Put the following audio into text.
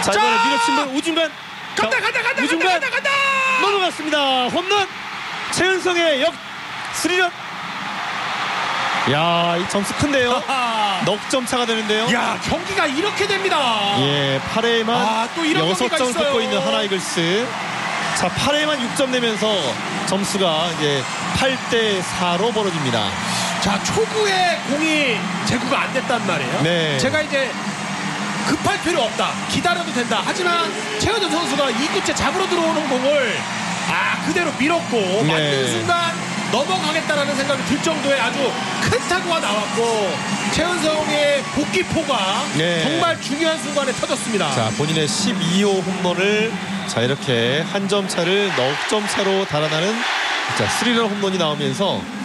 자, 이번에 밀어친 분 우중간. 간다. 우중간 넘어갔습니다. 홈런. 최은성의 역 3런. 야, 이 점수 큰데요. 넉 점 차가 되는데요. 야, 경기가 이렇게 됩니다. 예, 8회에만 또 이런 6점을 걷고 있는 하나이글스. 자, 8회만 6점 내면서 점수가 이제 8대4로 벌어집니다. 자, 초구에 공이 제구가 안 됐단 말이에요. 네. 제가 이제 급할 필요 없다, 기다려도 된다. 하지만 최은성 선수가 2구째 잡으러 들어오는 공을 그대로 밀었고 맞는 순간 넘어가겠다라는 생각이 들 정도의 아주 큰 타구가 나왔고 최은성의 복귀포가 정말 중요한 순간에 터졌습니다. 자, 본인의 12호 홈런을 자, 이렇게 한 점 차를 넉 점 차로 달아나는 자, 3런 홈런이 나오면서